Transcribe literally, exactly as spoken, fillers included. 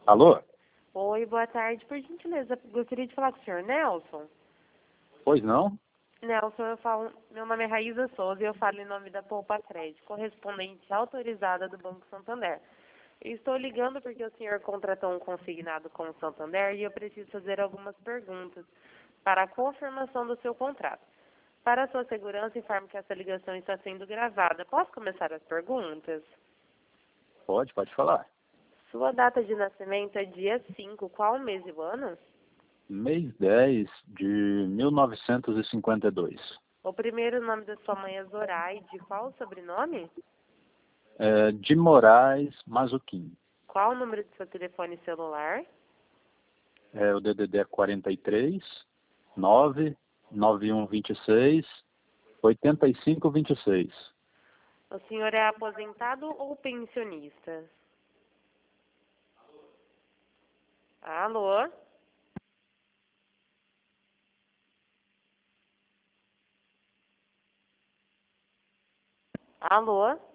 Alô? Oi, boa tarde. Por gentileza, gostaria de falar com o senhor Nelson. Pois não? Nelson, eu falo, meu nome é Raíza Souza e eu falo em nome da Poupa Crédito, correspondente autorizada do Banco Santander. Eu estou ligando porque o senhor contratou um consignado com o Santander e eu preciso fazer algumas perguntas para a confirmação do seu contrato. Para a sua segurança, informo que essa ligação está sendo gravada. Posso começar as perguntas? Pode, pode falar. Sua data de nascimento é dia cinco, qual o mês e o ano? Mês dez de mil novecentos e cinquenta e dois. O primeiro nome da sua mãe é Zoraide. Qual o sobrenome? É, de Moraes Mazuquim. Qual o número do seu telefone celular? É, o D D D é quarenta e três, nove nove um dois seis, oito cinco dois seis. O senhor é aposentado ou pensionista? Alô? Alô?